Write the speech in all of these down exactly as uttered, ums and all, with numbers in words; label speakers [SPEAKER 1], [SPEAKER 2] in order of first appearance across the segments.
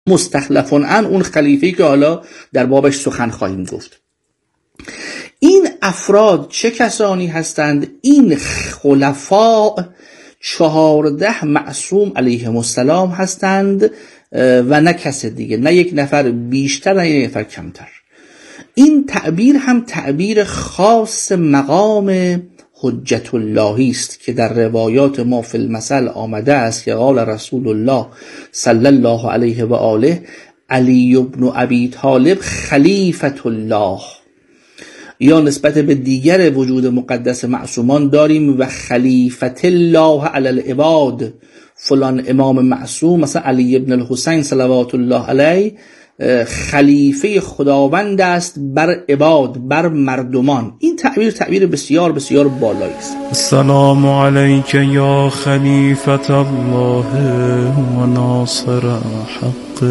[SPEAKER 1] مستخلفون ان، اون خلیفه‌ای که حالا در بابش سخن خواهیم گفت. این افراد چه کسانی هستند؟ این خلفاء چهارده معصوم علیهم السلام هستند و نه کس دیگه، نه یک نفر بیشتر نه یک نفر کمتر. این تعبیر هم تعبیر خاص مقام حجت اللهی است که در روایات ما فی المثل آمده است که قال رسول الله صلی الله علیه و آله علی بن ابی طالب خلیفة الله، یا نسبت به دیگر وجود مقدس معصومان داریم و خلیفة الله علی العباد، فلان امام معصوم مثلا علی بن الحسین صلوات الله علیه خلیفه خداوند است بر عباد، بر مردمان. این تعبیر تعبیر بسیار بسیار بالایی است.
[SPEAKER 2] السلام علیک یا خلیفة الله و ناصر حق.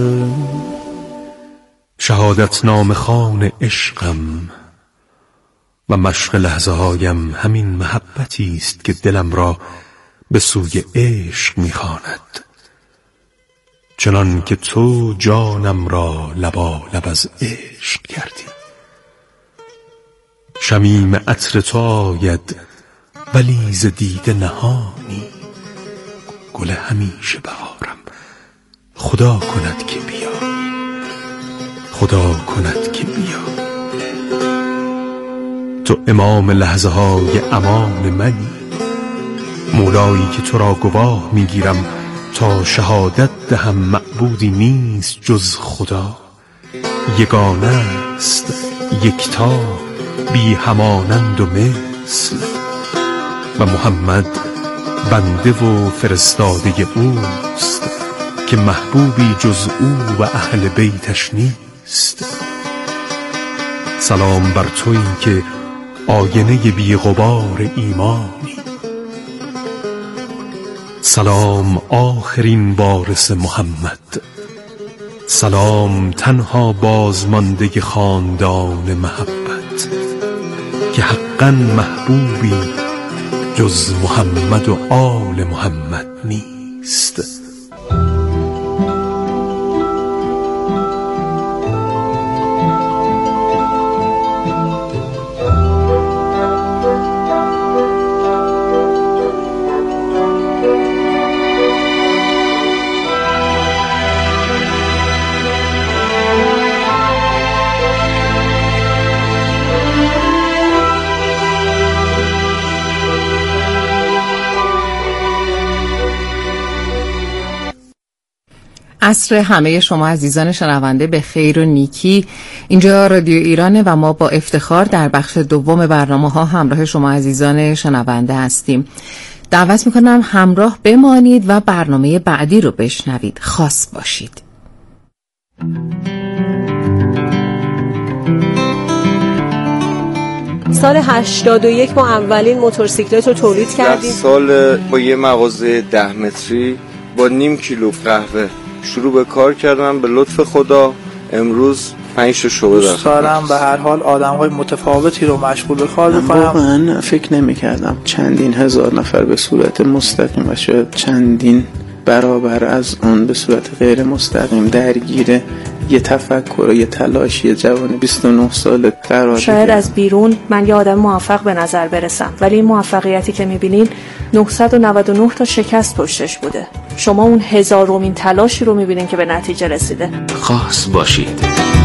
[SPEAKER 3] شهادت نام خوان عشقم و مشق لحظه هایم همین محبتی است که دلم را به سوی عشق می‌خواند، چنان که تو جانم را لبا لب از عشق کردی. شمیم عطر تو آید ولی ز دیده نهانی، گل همیشه بهارم خدا کند که بیا، خدا کند که بیا. تو امام لحظه های امان منی، مولایی که تو را گواه میگیرم تا شهادت دهم معبودی نیست جز خدا، یگانه است یکتا بی همانند و مثل، و محمد بنده و فرستاده اوست که محبوبی جز او و اهل بیتش نیست. سلام بر تویی که آینه بی غبار ایمانی، سلام آخرین وارث محمد، سلام تنها بازمانده خاندان محبت که حقا محبوبی جز محمد و آل محمد نیست.
[SPEAKER 4] عصر همه شما عزیزان شنونده به خیر و نیکی. اینجا رادیو ایرانه و ما با افتخار در بخش دوم برنامه ها همراه شما عزیزان شنونده هستیم. دعوت میکنم همراه بمانید و برنامه بعدی رو بشنوید. خاص باشید.
[SPEAKER 5] سال هشتاد و یک ما اولین موتورسیکلت رو تولید کردیم.
[SPEAKER 6] سال با یه مغازه ده متری با نیم کیلو قهوه شروع به کار کردم. به لطف خدا امروز پنج تا شعبه دارم.
[SPEAKER 7] دارم به هر حال آدم‌های متفاوتی رو مشغول به کار بکنم.
[SPEAKER 8] واقعا فکر نمی‌کردم چندین هزار نفر به صورت مستقیم و شاید چندین برابر از اون به صورت غیر مستقیم درگیر یه تفکر و یه تلاش یه جوان بیست و نه ساله قرار.
[SPEAKER 5] شاید از بیرون من یه آدم موفق به نظر برسم، ولی این موفقیتی که می‌بینین نهصد و نود و نه تا شکست پشتش بوده. شما اون هزارمین تلاشی رو می‌بینین که به نتیجه رسیده.
[SPEAKER 9] خاص باشید.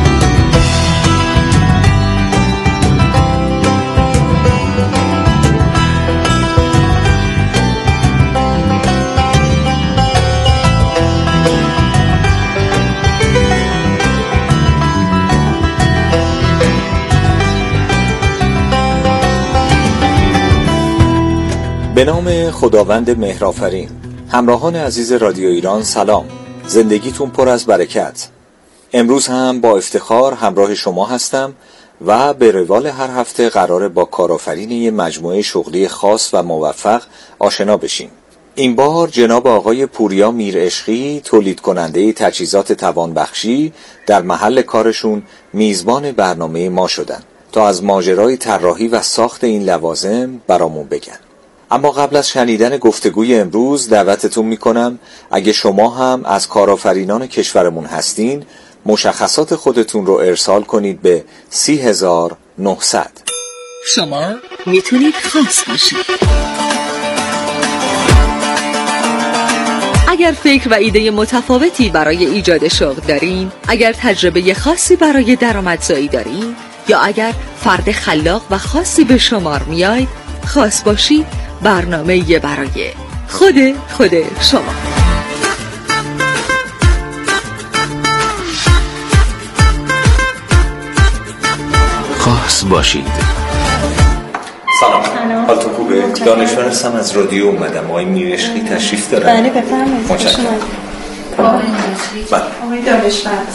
[SPEAKER 10] به نام خداوند مهرآفرین. همراهان عزیز رادیو ایران سلام، زندگیتون پر از برکت. امروز هم با افتخار همراه شما هستم و به روال هر هفته قراره با کارآفرین یه مجموعه شغلی خاص و موفق آشنا بشیم. این بار جناب آقای پوریا میرعشقی، تولید کننده تجهیزات توانبخشی، در محل کارشون میزبان برنامه ما شدن تا از ماجرای طراحی و ساخت این لوازم برامون بگن. اما قبل از شنیدن گفتگوی امروز دعوتتون میکنم اگه شما هم از کارآفرینان کشورمون هستین مشخصات خودتون رو ارسال کنید به سی هزار و نهصد.
[SPEAKER 9] شما میتونید خاص باشید. اگر فکر و ایده متفاوتی برای ایجاد شغل دارین، اگر تجربه خاصی برای درآمدزایی دارین، یا اگر فرد خلاق و خاصی به شمار میاید، خاص باشید برنامه برای خود خود شما.
[SPEAKER 3] خاص باشید.
[SPEAKER 10] سلام. حالتون خوبه؟ دانشمند هستم از رادیو اومدم. آقای میرعشقی تشریف دارن؟
[SPEAKER 5] بله بفرمایید.
[SPEAKER 10] متشکرم.
[SPEAKER 5] بله. آقای دانشمند.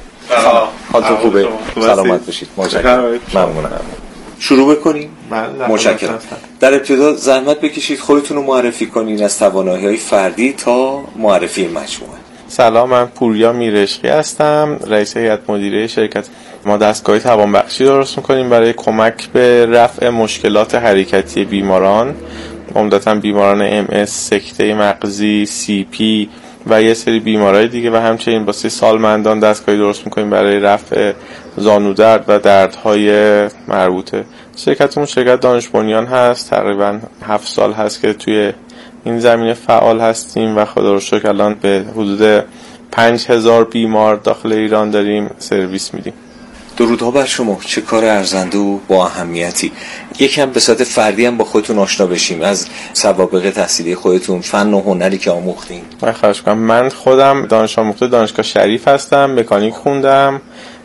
[SPEAKER 10] حالتون خوبه؟ سلامت باشید. متشکرم. ممنونم. شروع بکنیم؟ متشکرم. در ابتدا زحمت بکشید خودتون رو معرفی کنین از توانایی‌های فردی تا معرفی مجموعه.
[SPEAKER 11] سلام، من پوریا میرعشقی هستم، رئیس هیئت مدیره شرکت. ما دستگاه توانبخشی درست میکنیم برای کمک به رفع مشکلات حرکتی بیماران، عمدتاً بیماران ام اس، سکته مغزی، سی پی و یه سری بیمارای دیگه، و همچنین واسه سالمندان دستگاهی درست میکنیم برای رفع زانودرد و دردهای مربوطه. شرکتمون شرکت دانش بنیان هست، تقریباً هفت سال هست که توی این زمینه فعال هستیم و خدا رو شکر الان به حدود پنج هزار بیمار داخل ایران داریم سرویس میدیم.
[SPEAKER 10] درودها بر شما. چه کار ارزنده و با اهمیتی. یکم به صورت فردی هم با خودتون آشنا بشیم، از سوابق تحصیلی خودتون، فن و هنری که آموختین.
[SPEAKER 11] من خواهش می‌کنم. من خودم دانش آموخته دانشگاه شریف هستم، مکانیک خوندم،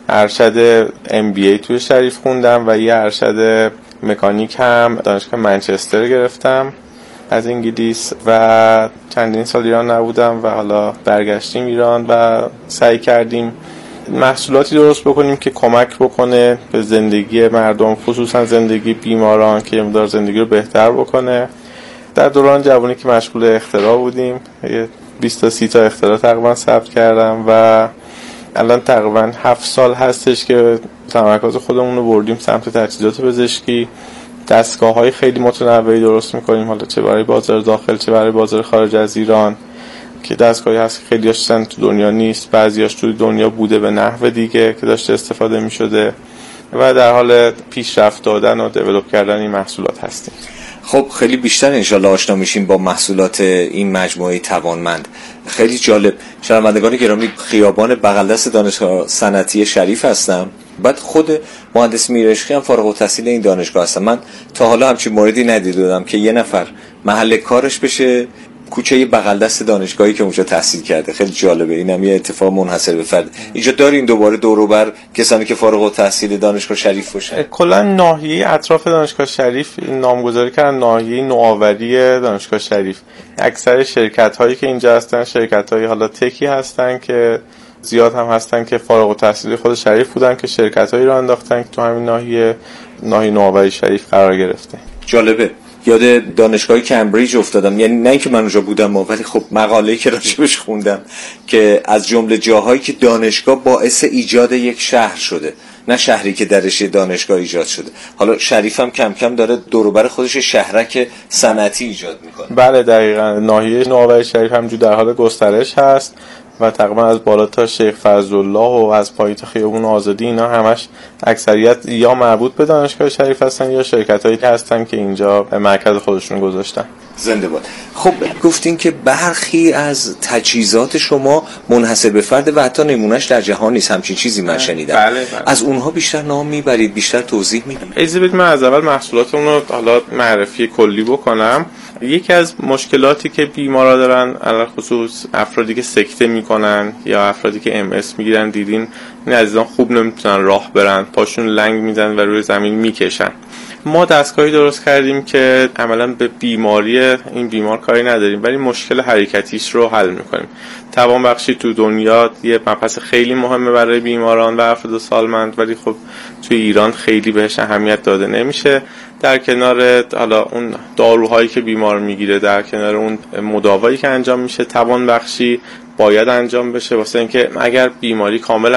[SPEAKER 11] ارشد ام بی ای توی شریف خوندم و یه ارشد مکانیک هم دانشگاه منچستر گرفتم از انگلیس و چندین سال ایران نبودم و حالا برگشتیم ایران و سعی کردیم محصولاتی درست بکنیم که کمک بکنه به زندگی مردم، خصوصا زندگی بیماران، که مقدار زندگی رو بهتر بکنه. در دوران جوانی که مشغول اختراع بودیم، بیست تا سی تا اختراع تقریبا ثبت کردم و الان تقریبا هفت سال هستش که تمرکز خودمون رو بردیم سمت تجهیزات پزشکی. دستگاه‌های خیلی متنوعی درست می‌کنیم، حالا چه برای بازار داخل چه برای بازار خارج از ایران، که دستگاهی هست که خیلی هاشتن تو دنیا نیست، بعضیاش تو دنیا بوده به نحو دیگه که داشته استفاده می‌شده و در حال پیشرفت دادن و دیولپ کردن این محصولات هستیم.
[SPEAKER 10] خب خیلی بیشتر انشالله آشنا میشیم با محصولات این مجموعه توانمند. خیلی جالب. شنوندگان گرامی، خیابان بغل دست دانشگاه صنعتی شریف هستم. بعد خود مهندس میرعشقی هم فارغ التحصیل این دانشگاه هستم. من تا حالا همچین موردی ندیده بودم که یه نفر محل کارش بشه کوچه بغل دست دانشگاهی که اونجا تحصیل کرده. خیلی جالبه. اینم یه اتفاق منحصر به فرد. اینجا دارین دوباره دور و بر کسانی که فارغ التحصیل دانشگاه شریف باشن؟
[SPEAKER 11] کلا ناحیه اطراف دانشگاه شریف نامگذاری کردن ناحیه نوآوری دانشگاه شریف. اکثر شرکت هایی که اینجا هستن شرکت های حالا تکی هستن که زیاد هم هستن که فارغ التحصیل خود شریف بودن که شرکت هایی رو انداختن که تو همین ناحیه ناحیه نوآوری شریف قرار گرفته.
[SPEAKER 10] جالبه. یاد دانشگاه کمبریج افتادم، یعنی نه اینکه من اونجا بودم ولی خب مقاله‌ای که راجبش خوندم که از جمله جاهایی که دانشگاه باعث ایجاد یک شهر شده، نه شهری که درش دانشگاه ایجاد شده. حالا شریف هم کم کم داره دور و بر خودش شهرک صنعتی ایجاد میکنه.
[SPEAKER 11] بله دقیقاً. ناحیه نوآوری شریف همجور در حال گسترش هست و تقریبا از بالا تا شیخ فضلالله و از پایین تا خیابون آزادی اینا همش اکثریت یا مربوط به دانشگاه شریف هستن یا شرکتایی که هستن که اینجا مرکز خودشون گذاشتن.
[SPEAKER 10] زنده باد. خب گفتین که برخی از تجهیزات شما منحصر به فرد و حتی نمونهش در جهان نیست، همچین چیزی من شنیدم.
[SPEAKER 11] بله بله.
[SPEAKER 10] از اونها بیشتر نام میبرید، بیشتر توضیح میدید؟
[SPEAKER 11] اجازه بدید من از اول محصولاتمون رو حالا معرفی کلی بکنم. یکی از مشکلاتی که بیمارا دارن، علاوه خصوص افرادی که سکته میکنن یا افرادی که ام اس میگیرن، دیدین این عزیزان خوب نمیتونن راه برن، پاشون لنگ میزنن و روی زمین میکشن. ما دستگاهی درست کردیم که عملاً به بیماری این بیمار کاری نداریم ولی مشکل حرکتیش رو حل میکنیم. توانبخشی تو دنیا یه مبحث خیلی مهمه برای بیماران و افراد سالمند، ولی خب توی ایران خیلی بهش اهمیت داده نمیشه. در کنار حالا اون داروهایی که بیمار میگیره، در کنار اون مداوایی که انجام میشه، توانبخشی باید انجام بشه واسه اینکه اگر بیماری کاملا هم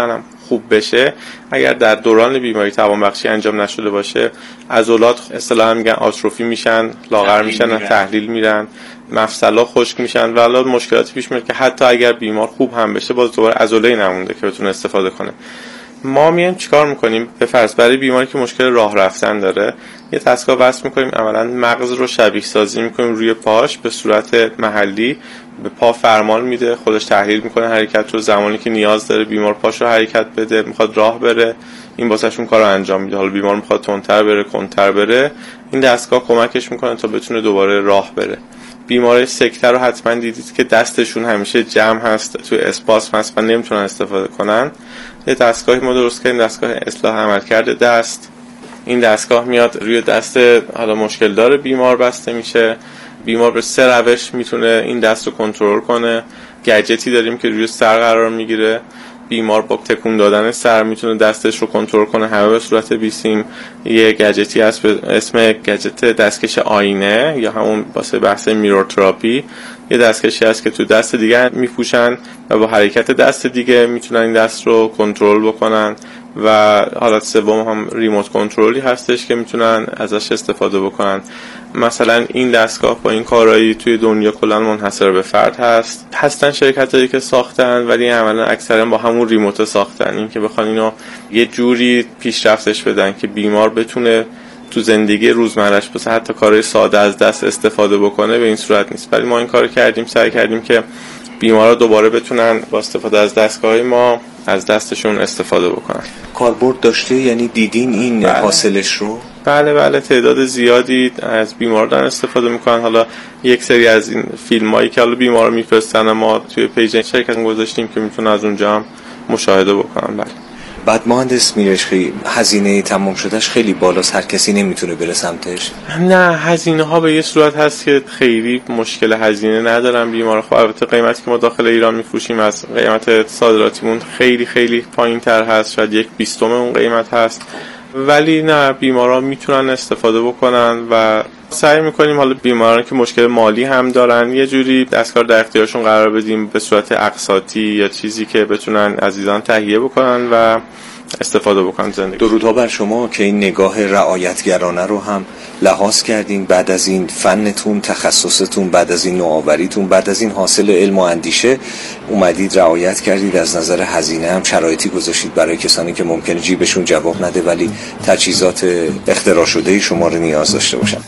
[SPEAKER 11] خوب بشه اگر در دوران بیماری توانبخشی انجام نشده باشه عضلات اصطلاحاً میگن آتروفی میشن، لاغر میشن، تحلیل میرن، مفصل‌ها خشک میشن و الان مشکلاتی پیش میاد که حتی اگر بیمار خوب هم بشه باز دوباره عضله‌ای نمونده که بتونه استفاده کنه. ما میایم چیکار میکنیم؟ به فرض برای بیماری که مشکل راه رفتن داره یه دستگاه وصل میکنیم، اولا مغز رو شبیه سازی میکنیم روی پاش به صورت محلی، به پا فرمان میده، خودش تحلیل میکنه حرکت رو، زمانی که نیاز داره بیمار پاش رو حرکت بده، میخواد راه بره این واسهشون کارو انجام میده. حالا بیمار میخواد تندتر بره، کندتر بره، این دستگاه کمکش میکنه تا بتونه دوباره راه بره. بیمارای سکته رو حتما دیدید که دستشون همیشه جمع هست، توی اسپاسم هست و نمیتونن استفاده کنن. یه دستگاهی ما درست کردیم، دستگاه اصلاح عملکرد دست. این دستگاه میاد روی دست حالا مشکل داره بیمار بسته میشه، بیمار به سه روش میتونه این دست رو کنترل کنه. گجتی داریم که روی سر قرار میگیره، بیمار با تکون دادن سر میتونه دستش رو کنترل کنه همه به صورت بیسیم. یه گجتی هست به اسم گجت دستکش آینه یا همون واسه بحث میرور تراپی، یه دستکشی هست که تو دست دیگه میپوشن و با حرکت دست دیگه میتونن این دست رو کنترل بکنن. و حالت سوم هم ریموت کنترلی هستش که میتونن ازش استفاده بکنن. مثلا این دستگاه با این کارایی توی دنیا کلا منحصر به فرد هست. هستن شرکتایی که ساختن ولی عملا اکثرا با همون ریموت ساختن، این که بخوان اینو یه جوری پیشرفتش بدن که بیمار بتونه تو زندگی روزمره‌اش بس حتی کارهای ساده از دست استفاده بکنه، به این صورت نیست. ولی ما این کارو کردیم، سعی کردیم که بیمارا دوباره بتونن با استفاده از دستگاه ما از دستشون استفاده بکنن.
[SPEAKER 10] کاربرد داشته؟ یعنی دیدین این بله. حاصلش رو؟
[SPEAKER 11] بله بله تعداد زیادی از بیماران استفاده میکنن. حالا یک سری از این فیلمایی که حالا بیمارا میفرستن ما توی پیج شرکت گذاشتیم که میتونن از اونجا هم مشاهده بکنن. بله.
[SPEAKER 10] بعد مهندس میرشقی هزینه تمام شدهش خیلی بالاست، هر کسی نمیتونه بره سمتش؟
[SPEAKER 11] نه، هزینه ها به یه صورت هست که خیلی مشکل هزینه ندارن بیمار. خب البته قیمتی که ما داخل ایران میفروشیم از قیمت صادراتیمون خیلی خیلی پایین تر هست، شاید یک بیستم اون قیمت هست، ولی نه بیماران میتونن استفاده بکنن و سعی میکنیم حالا بیماران که مشکل مالی هم دارن یه جوری دستگاه در اختیارشون قرار بدیم به صورت اقساطی یا چیزی که بتونن عزیزان تهیه بکنن و استفاده بکنن زندگی.
[SPEAKER 10] درودها بر شما که این نگاه رعایتگرانه رو هم لحاظ کردین بعد از این فنتون، تخصصتون، بعد از این نوآوریتون، بعد از این حاصل علم و اندیشه اومدید رعایت کردید، از نظر هزینه هم شرایطی گذاشتید برای کسانی که ممکنه جیبشون جواب نده ولی تجهیزات اختراع شده شما رو نیاز داشته باشن.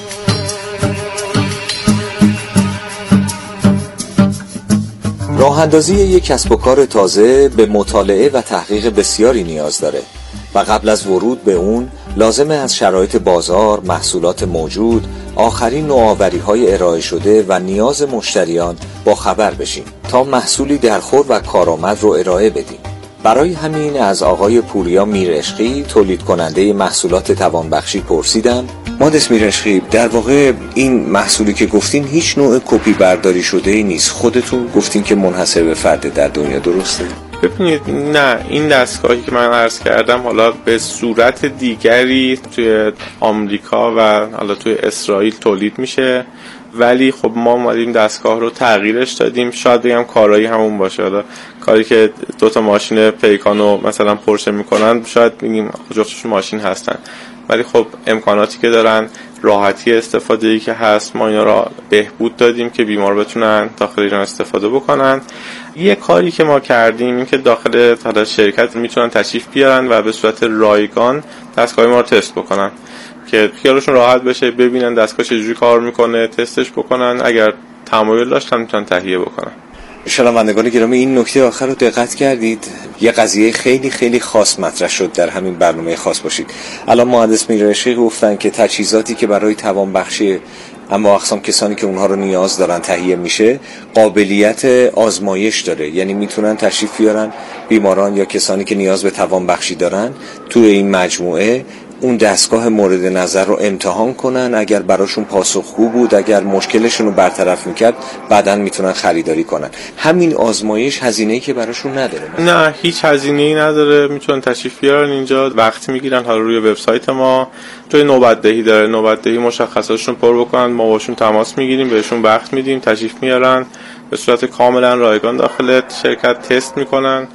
[SPEAKER 10] راه اندازی یک کسب و کار تازه به مطالعه و تحقیق بسیاری نیاز داره و قبل از ورود به اون لازمه از شرایط بازار، محصولات موجود، آخرین نوآوری‌های ارائه شده و نیاز مشتریان با خبر بشیم تا محصولی درخور و کارآمد رو ارائه بدیم. برای همین از آقای پوریا میرعشقی تولید کننده محصولات توانبخشی پرسیدم. مهندس میرعشقی، در واقع این محصولی که گفتین هیچ نوع کپی برداری شده ای نیست، خودتون گفتین که منحصر به فرد در دنیا، درسته؟
[SPEAKER 11] ببینید نه، این دستگاهی که من عرض کردم حالا به صورت دیگری توی آمریکا و حالا توی اسرائیل تولید میشه، ولی خب ما اومدیم دستگاه رو تغییرش دادیم. شاید بگم کارایی همون باشه، حالا کاری که دو تا ماشین پیکانو مثلا پرشه میکنن شاید بگیم جفتشون ماشین هستن، ولی خب امکاناتی که دارن، راحتی استفاده‌ای که هست، ما اینا را بهبود دادیم که بیمار بتونن داخل ایران استفاده بکنن. یه کاری که ما کردیم این که داخل حالا شرکت میتونن تشریف بیارن و به صورت رایگان دستگاه ما رو تست بکنن که خیالشون راحت بشه، ببینن دستگاه چجوری کار میکنه، تستش بکنن، اگر تمایل داشتن میتونن تهیه بکنن.
[SPEAKER 10] شنوندگان گرامی، این نکته آخر رو دقت کردید؟ یه قضیه خیلی خیلی خاص مطرح شد در همین برنامه خاص باشید. الان مهندس میرعشقی گفتن که تجهیزاتی که برای توانبخشی اما اقسام کسانی که اونها رو نیاز دارن تهیه میشه قابلیت آزمایش داره، یعنی میتونن تشریف بیارن بیماران یا کسانی که نیاز به توانبخشی دارن توی این مجموعه اون دستگاه مورد نظر رو امتحان کنن، اگر براشون پاسخگو بود، اگر مشکلشون رو برطرف میکرد بعداً میتونن خریداری کنن. همین آزمایش هزینه‌ای که براشون نداره؟
[SPEAKER 11] نه، هیچ هزینه‌ای نداره، میتونن تشریف بیارن اینجا، وقت میگیرن، حالا روی وبسایت ما توی نوبت دهی داره، نوبت دهی مشخصاتشون پر بکنن، ما باشون تماس میگیریم، بهشون وقت میدیم، تشریف میارن، به صورت کاملا رایگان داخل شرکت تست میکنن،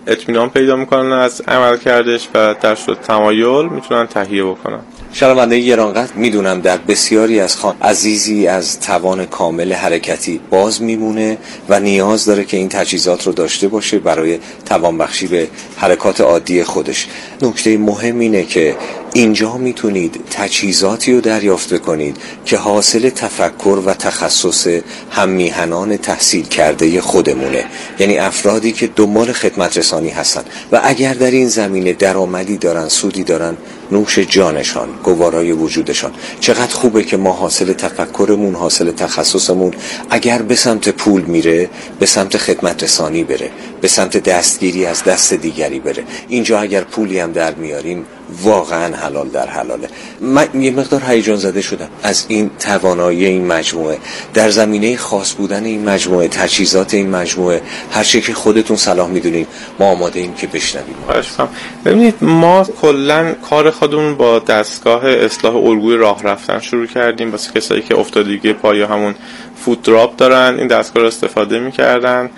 [SPEAKER 11] اطمینان پیدا میکنن از عمل کردش و در صورت تمایل میتونن تهیه بکنن.
[SPEAKER 10] شنونده گرانقدر، میدونم در بسیاری از خان عزیزی از توان کامل حرکتی باز میمونه و نیاز داره که این تجهیزات رو داشته باشه برای توانبخشی به حرکات عادی خودش. نکته مهم اینه که اینجا میتونید تجهیزاتی رو دریافت کنید که حاصل تفکر و تخصص هم میهنان تحصیل کرده خودمونه، یعنی افرادی که دنبال خدمت رسانی هستن و اگر در این زمینه درآمدی دارن، سودی دارن، نوش جانشان، گوارای وجودشان. چقدر خوبه که ما حاصل تفکرمون، حاصل تخصصمون اگر به سمت پول میره، به سمت خدمت رسانی بره، به سمت دستگیری از دست دیگری بره. اینجا اگر پولی هم در میاریم واقعا حلال در حلاله. من یه مقدار هیجان زده شدم از این توانایی این مجموعه، در زمینه خاص بودن این مجموعه، تجهیزات این مجموعه، هر چی که خودتون صلاح میدونین ما آماده ایم که بشنویم.
[SPEAKER 11] ببینید ما کلا کار خودمون با دستگاه اصلاح الگوی راه رفتن شروع کردیم. واسه کسایی که افتادگی پا یا همون فوت دراپ دارن این دستگاه رو استفاده میکردن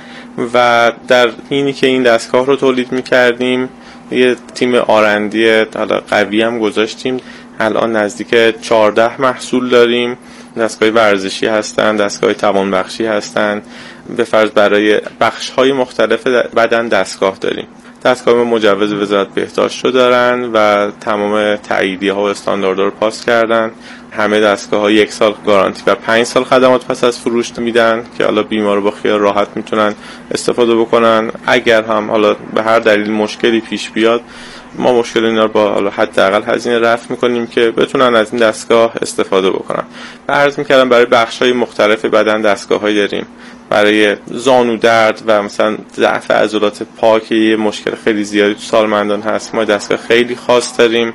[SPEAKER 11] و در حینی که این دستگاه رو تولید میکردیم یه تیم آرندی حالا قوی هم گذاشتیم. الان نزدیک چهارده محصول داریم. دستگاه ورزشی هستن، دستگاه توانبخشی هستن، به فرض برای بخش‌های مختلف بدن دستگاه داریم. دستگاه مجوز وزارت بهداشت رو دارن و تمام تاییدیه ها و استانداردها رو پاس کردن. همه دستگاه ها یک سال گارانتی و پنج سال خدمات پس از فروش میدن که حالا بیمار با خیال راحت میتونن استفاده بکنن. اگر هم حالا به هر دلیل مشکلی پیش بیاد ما مشکل اینا رو با حالا حداقل هزینه رفع میکنیم که بتونن از این دستگاه استفاده بکنن. و عرض میکردم برای بخش‌های مختلف بدن دستگاه‌هایی داریم. برای زانو درد و مثلا ضعف عضلات پا که یه مشکل خیلی زیادی تو سالمندان هست، ما دستگاه خیلی خاص داریم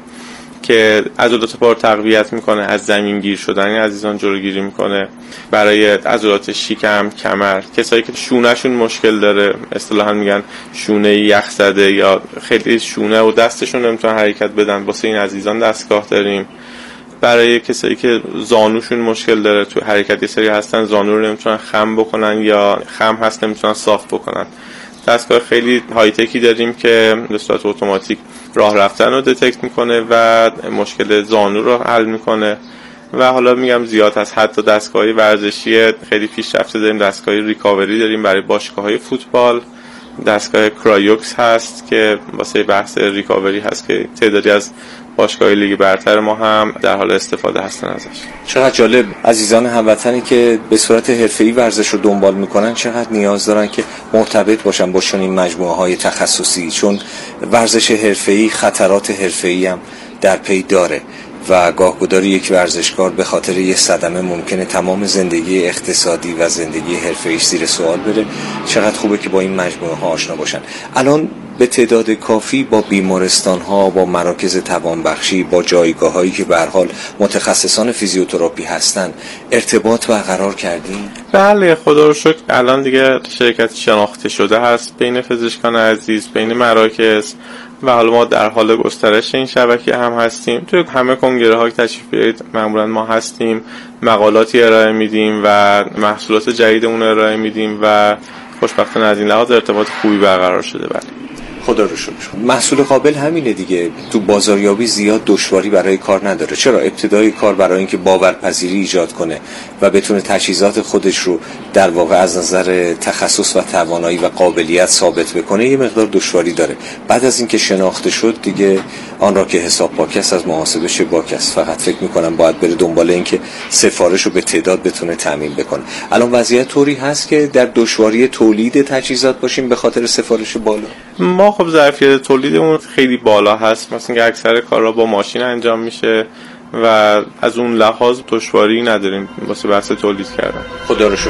[SPEAKER 11] که عضلات پا رو تقویت میکنه، از زمین گیر شدن عزیزان جلوگیری میکنه. برای عضلات شکم، کمر، کسایی که شونهشون مشکل داره، اصطلاحا میگن شونه یخ زده یا خیلی شونه و دستشون نمیتونن حرکت بدن، واسه این عزیزان دستگاه داریم. برای کسایی که زانوشون مشکل داره تو حرکت، یه سری هستن زانو رو نمیتونن خم بکنن یا خم هست نمیتونن صاف بکنن، دستگاه خیلی های تکی داریم که به صورت اتوماتیک راه رفتن رو دتکت میکنه و مشکل زانو رو حل میکنه. و حالا میگم زیاد هست، حتی دستگاه ورزشی خیلی پیشرفته داریم، دستگاه ریکاوری داریم برای باشگاه‌های فوتبال، دستگاه کرایوکس هست که واسه بحث ریکاوری هست که تعدادی از باشگاه لیگ برتر ما هم در حال استفاده هستن ازش.
[SPEAKER 10] چقدر جالب. عزیزان هموطنی که به صورت حرفه‌ای ورزش رو دنبال میکنن چقدر نیاز دارن که مرتبط باشن با چنین مجموعه‌های تخصصی، چون ورزش حرفه‌ای خطرات حرفه‌ای هم در پی داره و گاهگداری یک ورزشکار به خاطر یه صدمه ممکنه تمام زندگی اقتصادی و زندگی حرفه‌ایش زیر سوال بره. چقدر خوبه که با این مجموعه ها آشنا باشن. الان به تعداد کافی با بیمارستان ها، با مراکز توانبخشی، با جایگاه هایی که به هر حال متخصصان فیزیوتراپی هستن ارتباط برقرار کردین؟
[SPEAKER 11] بله خدا رو شکر الان دیگه شرکت شناخته شده هست بین پزشکان عزیز، بین مراکز و حالا ما در حال گسترش این شبکه هم هستیم. توی همه کنگره ها که تشریف بیارید معمولا ما هستیم، مقالاتی ارائه میدیم و محصولات جدیدمون ارائه میدیم و خوشبختانه از این لحاظ ارتباط خوبی برقرار شده. بله
[SPEAKER 10] خدا رو شکر. محصول قابل همینه دیگه، تو بازاریابی زیاد دشواری برای کار نداره. چرا؟ ابتدای کار برای اینکه باورپذیری ایجاد کنه و بتونه تجهیزات خودش رو در واقع از نظر تخصص و توانایی و قابلیت ثابت بکنه یه مقدار دشواری داره. بعد از اینکه شناخته شد دیگه آن را که حساب پاک است از محاسبه شباک است. فقط فکر میکنم باید بره دنبال اینکه سفارش رو به تعداد بتونه تامین بکنه. الان وضعیت طوری هست که در دشواری تولید تجهیزات باشیم به خاطر سفارش بالا.
[SPEAKER 11] ما خب ظرفیت تولیدمون خیلی بالا هست، مثلا که اکثر کارا با ماشین انجام میشه و از اون لحاظ دشواری نداریم واسه بحث تولید کردن.
[SPEAKER 10] خدا رو شکر.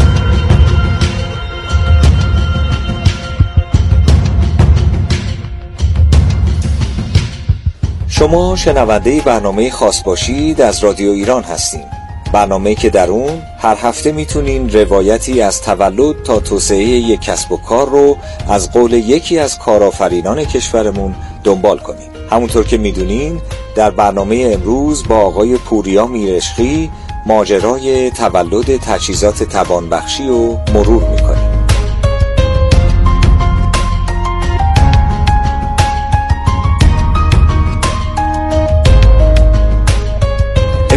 [SPEAKER 10] شما شنونده برنامه خاص باشید از رادیو ایران هستیم، برنامه‌ای که در اون هر هفته میتونین روایتی از تولد تا توسعه یک کسب و کار رو از قول یکی از کارآفرینان کشورمون دنبال کنین. همونطور که میدونین در برنامه امروز با آقای پوریا میرعشقی ماجرای تولد تجهیزات توانبخشی رو مرور میکنیم.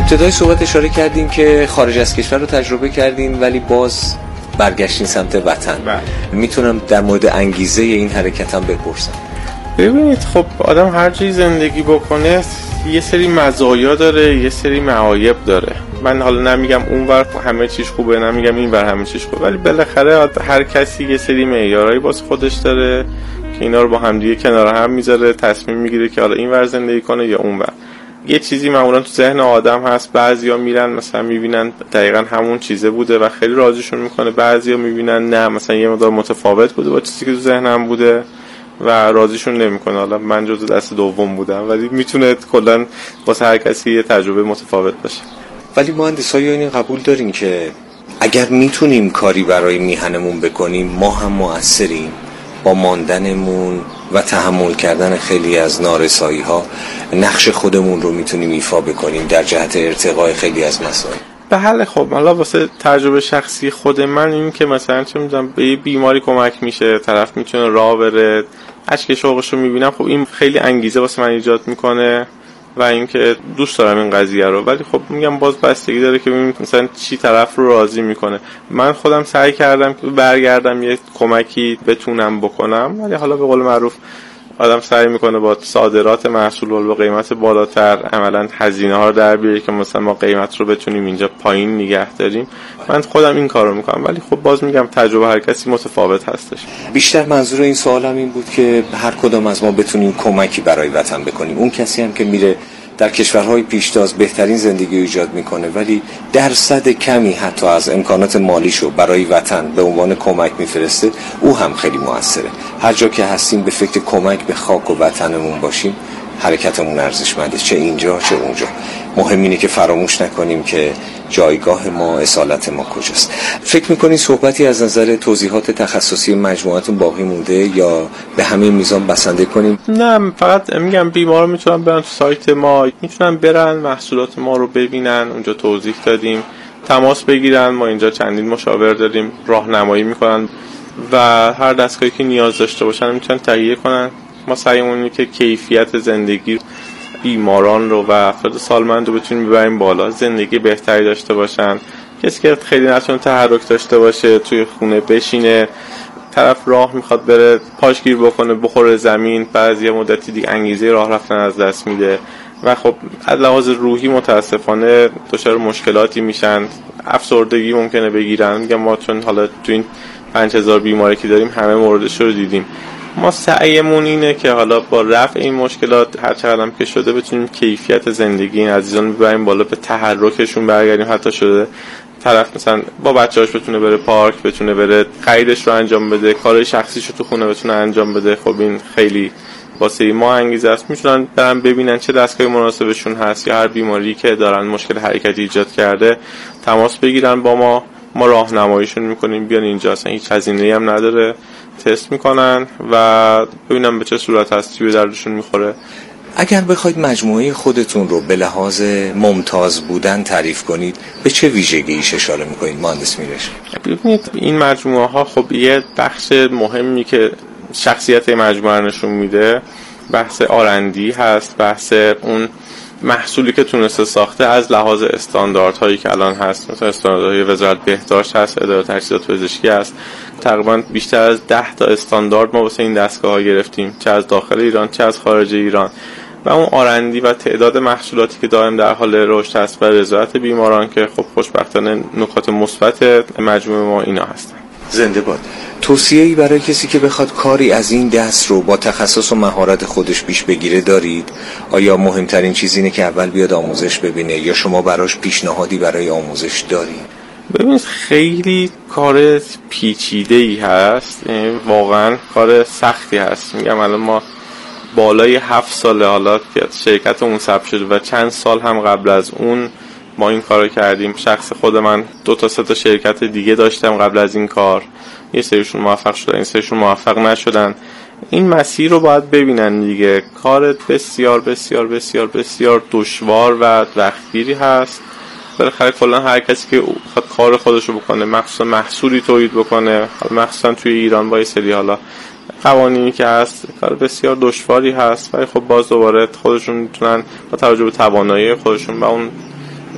[SPEAKER 10] ابتدای صحبت اشاره کردیم که خارج از کشور رو تجربه کردین ولی باز برگشتین سمت وطن. میتونم در مورد انگیزه این حرکتم بپرسم؟
[SPEAKER 11] ببینید خب آدم هر جایی زندگی بکنه یه سری مزایا داره، یه سری معایب داره. من حالا نمیگم اونور همه چیز خوبه، نمیگم اینور همه چیز خوبه، ولی بالاخره هر کسی یه سری معیارایی باز خودش داره که اینا رو با هم دیگه کنار هم میذاره، تصمیم میگیره که حالا اینور زندگی کنه یا اونور. یه چیزی معمولا تو ذهن آدم هست، بعضیا میرن مثلا میبینن دقیقاً همون چیزه بوده و خیلی راضیشون میکنه، بعضیا میبینن نه مثلا یه مقدار متفاوت بوده با چیزی که تو ذهنم بوده و راضیشون نمیکنه. حالا من جزو دست دوم بودم، ولی میتونه کلا واسه هر کسی یه تجربه متفاوت باشه.
[SPEAKER 10] ولی مهندسای اینو قبول دارین که اگر میتونیم کاری برای میهنمون بکنیم ما هم مؤثریم با ماندنمون و تحمل کردن خیلی از نارسایی ها، نقش خودمون رو میتونیم ایفا بکنیم در جهت ارتقای خیلی از مسائل.
[SPEAKER 11] بله خب حالا واسه تجربه شخصی خود من این که مثلا چه میدونم به یه بیماری کمک میشه، طرف میتونه راه بره، اشک شوقش رو میبینم، خب این خیلی انگیزه واسه من ایجاد میکنه و اینکه دوست دارم این قضیه رو. ولی خب میگم باز بستگی داره که ببینیم مثلا چی طرف رو راضی میکنه. من خودم سعی کردم که برگردم یه کمکی بتونم بکنم، ولی حالا به قول معروف آدم سعی میکنه با صادرات محصول و با قیمت بالاتر عملا هزینه ها رو در بیاره که مثلا ما قیمت رو بتونیم اینجا پایین نگه داریم. من خودم این کارو میکنم، ولی خب باز میگم تجربه هر کسی متفاوت هستش.
[SPEAKER 10] بیشتر منظور این سوالم این بود که هر کدام از ما بتونیم کمکی برای وطن بکنیم. اون کسی هم که میره در کشورهای پیشتاز بهترین زندگی ایجاد میکنه ولی درصد کمی حتی از امکانات مالیشو برای وطن به عنوان کمک میفرسته، او هم خیلی موثره. هر جا که هستیم به فکر کمک به خاک و وطنمون باشیم، حرکتمون ارزشمنده، چه اینجا چه اونجا. مهم اینه که فراموش نکنیم که جایگاه ما، اصالت ما کجاست. فکر میکنین صحبتی از نظر توضیحات تخصصی مجموعتون باقی مونده یا به همین میزان بسنده کنیم؟
[SPEAKER 11] نه، فقط میگم بیمارا میتونن برن تو سایت ما، میتونن برن محصولات ما رو ببینن، اونجا توضیح دادیم، تماس بگیرن، ما اینجا چندین مشاور داریم راهنمایی میکنن و هر دستگاهی که نیاز داشته باشن میتونن تهیه کنن. ما سعیمون اینه که کیفیت زندگی بیماران رو و افراد سالمند رو بتونیم ببریم بالا، زندگی بهتری داشته باشن. کسی که خیلی نتونه تحرک داشته باشه توی خونه بشینه، طرف راه میخواد بره پاش گیر بکنه بخوره زمین، بعضی مدتی دیگه انگیزه راه رفتن از دست میده و خب از لحاظ روحی متاسفانه دچار مشکلاتی میشن، افسردگی ممکنه بگیرن. میگم ما چون حالا تو این پنج هزار بیماری که داریم همه موردش رو دیدیم. ما سعیمون اینه که حالا با رفع این مشکلات هر چقدر هم که شده بتونیم کیفیت زندگی این عزیزان ببریم بالا، به تحرکشون برگردیم. حتی شده طرف مثلا با بچه‌هاش بتونه بره پارک، بتونه بره خریدش رو انجام بده، کار شخصیش رو تو خونه بتونه انجام بده. خب این خیلی واسه ما انگیزه است. میتونن برن ببینن چه دستگاهی مناسبشون هست، یا هر بیماری که دارن مشکل حرکتی ایجاد کرده تماس بگیرن با ما، ما راهنماییشون میکنیم بیان اینجا، اصلا هیچ هزینه‌ای هم نداره، تست میکنن و ببینن به چه صورت هستی به دردشون میخوره.
[SPEAKER 10] اگر بخواید مجموعه خودتون رو به لحاظ ممتاز بودن تعریف کنید، به چه ویژگیش اشاره میکنید مهندس میرش؟
[SPEAKER 11] ببینید این مجموعه ها خب یه بخش مهمی که شخصیت مجموعه نشون میده بحث آرندی هست، بحث اون محصولی که تونسته ساخته از لحاظ استانداردهایی که الان هست، مثلا استانداردهای وزارت بهداشت هست، اداره تجهیزات پزشکی هست. تقریبا بیشتر از ده تا استاندارد ما واسه این دستگاه ها گرفتیم، چه از داخل ایران چه از خارج ایران. و اون آرندی و تعداد محصولاتی که دائم در حال رشد هست و رضایت بیماران که خب خوشبختانه نکات مثبت مجموعه ما اینا هستن.
[SPEAKER 10] زنده باد. توصیه‌ای برای کسی که بخواد کاری از این دست رو با تخصص و مهارت خودش پیش بگیره دارید؟ آیا مهمترین چیز اینه که اول بیاد آموزش ببینه یا شما براش پیشنهادی برای آموزش دارید؟
[SPEAKER 11] ببینید خیلی کار پیچیده‌ای هست، واقعا کار سختی هست. میگم الان ما بالای هفت سال حالا که شرکتمون ثبت شده و چند سال هم قبل از اون ما این کارو کردیم. شخص خود من دو تا سه تا شرکت دیگه داشتم قبل از این کار، یه سریشون موفق شدن، این سریشون موفق نشدن. این مسیر رو باید ببینن دیگه. کار بسیار بسیار بسیار بسیار دشوار و وقتگیری هست. بالاخره کلا هر کسی که کار خودشو بکنه، مخصوصا محصولی تولید بکنه، مخصوصا توی ایران با یه سری حالا قوانینی که هست، کار بسیار دشواری هست. ولی خب باز دوباره خودشون میتونن با توجه به توانایی خودشون و اون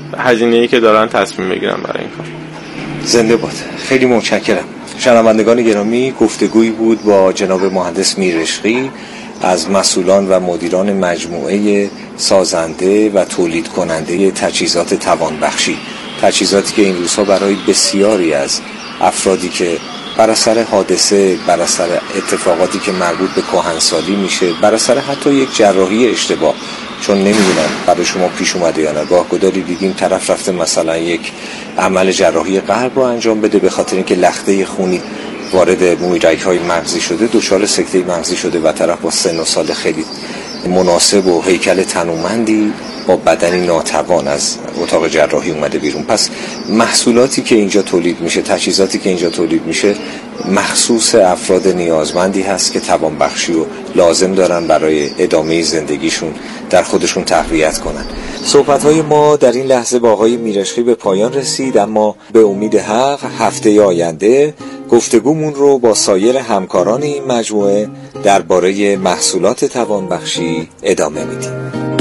[SPEAKER 11] هزینه‌ای که دارن تصمیم بگیرن برای این کار.
[SPEAKER 10] زنده باد. خیلی متشکرم. شنوندگان گرامی، گفتگویی بود با جناب مهندس میرعشقی از مسئولان و مدیران مجموعه سازنده و تولید کننده تجهیزات توانبخشی، تجهیزاتی که این روزها برای بسیاری از افرادی که بر اثر حادثه، بر اثر اتفاقاتی که مربوط به کهنسالی میشه، بر اثر حتی یک جراحی اشتباه، چون نمیدونم برای شما پیش اومده یا نه، گاه‌گداری دیدیم طرف رفته مثلا یک عمل جراحی قلب رو انجام بده، به خاطر اینکه لخته خونی وارد موی رگ‌های مغزی شده، دچار سکته مغزی شده و طرف با سن و سال خیلی مناسب و هیکل تنومندی با بدنی ناتوان از اتاق جراحی اومده بیرون. پس محصولاتی که اینجا تولید میشه، تجهیزاتی که اینجا تولید میشه، مخصوص افراد نیازمندی هست که توانبخشی رو لازم دارن برای ادامه زندگیشون در خودشون تقویت کنن. صحبت‌های ما در این لحظه با آقای میرعشقی به پایان رسید، اما به امید حق هفته آینده گفتگومون رو با سایر همکاران این مجموعه درباره محصولات توانبخشی ادامه میدیم.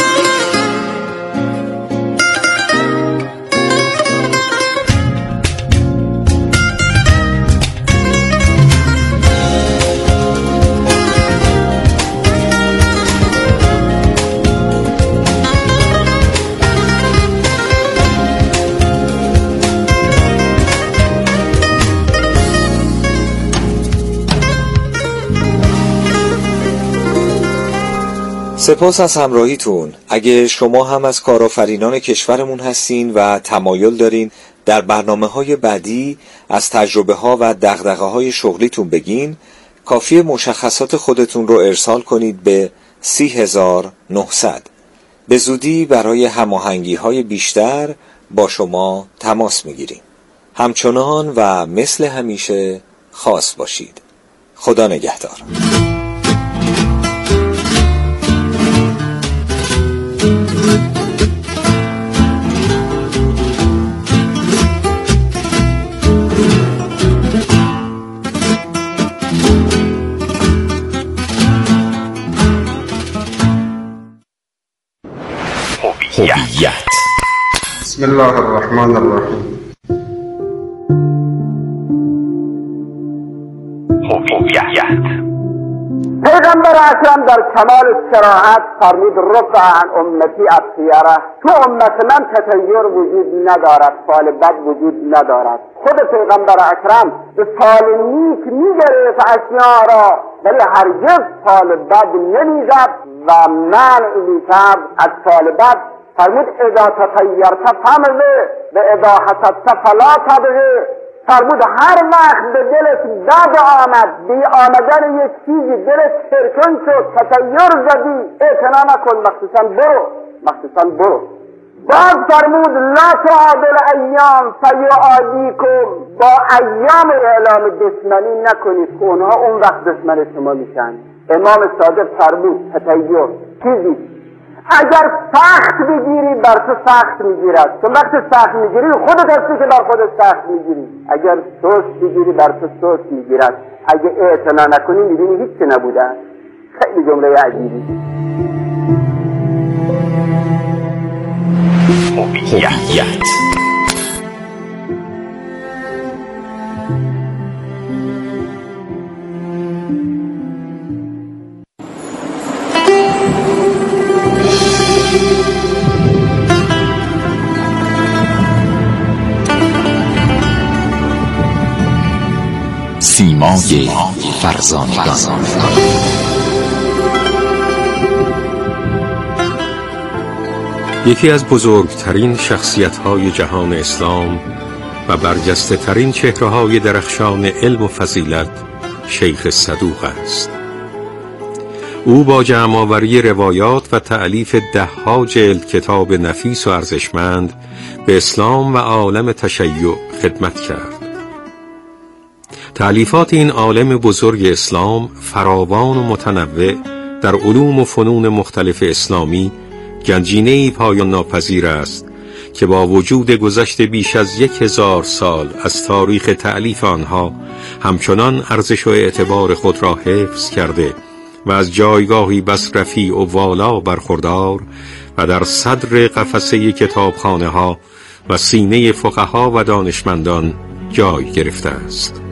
[SPEAKER 10] سپاس از همراهیتون. اگه شما هم از کارآفرینان کشورمون هستین و تمایل دارین در برنامه‌های بعدی از تجربه‌ها و دغدغه‌های شغلیتون بگین، کافیه مشخصات خودتون رو ارسال کنید به سی هزار و نهصد. به زودی برای هماهنگی‌های بیشتر با شما تماس می‌گیریم. همچنان و مثل همیشه خاص باشید. خدا نگهدار.
[SPEAKER 12] هویت. بسم الله الرحمن الرحیم. هویت.
[SPEAKER 13] پیغمبر اکرم در کمال صراحت فرمود رفع عن امتی الطیره، تو امت من تطیر وجود ندارد، فال بد وجود ندارد. خود پیغمبر اکرم به فال نیک میگرفت اشیاء را، ولی هرگز فال بد نمیزد و منع میکرد از فال بد. فرمود اذا تطیرت فمضی و اذا حسدت فلا تبغی. فرمود هر وقت به دلت بد آمد، بی آمدن یک چیزی دلت سرکن شد، تطیر زدی، اعتنا نکن، مخصوصا برو مخصوصا برو. باز فرمود لا تعادل ایام فیعادیکم، با ایام اعلام دشمنی نکنید که اونها اون وقت دشمن شما میشن. امام صادق فرمود تطیر چیزی اگر سخت بگیری بر تو سخت میگیرد، چون وقت سخت میگیری خودت هستی که بر خودت سخت میگیری. اگر سست بگیری بر تو سست میگیرد. اگه اعتنا نکنی میبینی هیچ چه نبوده. خیلی جمله عجیبی.
[SPEAKER 12] هویت. سیمای فرزانگان.
[SPEAKER 3] یکی از بزرگترین شخصیت‌های جهان اسلام و برجسته ترین چهره‌های درخشان علم و فضیلت شیخ صدوق است. او با جمع‌آوری روایات و تألیف ده‌ها جلد کتاب نفیس و ارزشمند به اسلام و عالم تشیع خدمت کرد. تألیفات این عالم بزرگ اسلام فراوان و متنوع در علوم و فنون مختلف اسلامی گنجینه‌ای پایان ناپذیر است که با وجود گذشت بیش از یک هزار سال از تاریخ تألیف آنها همچنان ارزش و اعتبار خود را حفظ کرده و از جایگاهی بس رفیع و والا برخوردار و در صدر قفسه کتابخانه ها و سینه فقها و دانشمندان جای گرفته است.